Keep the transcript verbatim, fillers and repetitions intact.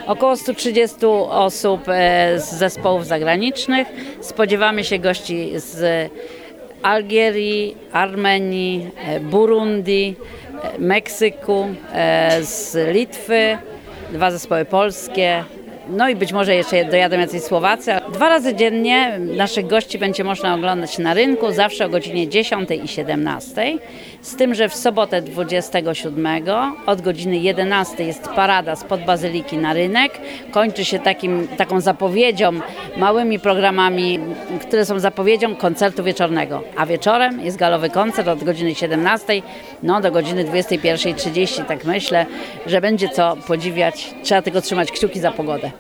Około sto trzydzieści osób z zespołów zagranicznych. Spodziewamy się gości z Algierii, Armenii, Burundi, Meksyku, z Litwy, dwa zespoły polskie. No i być może jeszcze dojadą jacyś Słowacy. Dwa razy dziennie naszych gości będzie można oglądać na rynku, zawsze o godzinie dziesiątej i siedemnastej. Z tym, że w sobotę dwudziestego siódmego od godziny jedenastej jest parada spod Bazyliki na rynek. Kończy się takim, taką zapowiedzią, małymi programami, które są zapowiedzią koncertu wieczornego. A wieczorem jest galowy koncert od godziny siedemnastej no, do godziny dwudziestej pierwszej trzydzieści. Tak myślę, że będzie co podziwiać. Trzeba tylko trzymać kciuki za pogodę.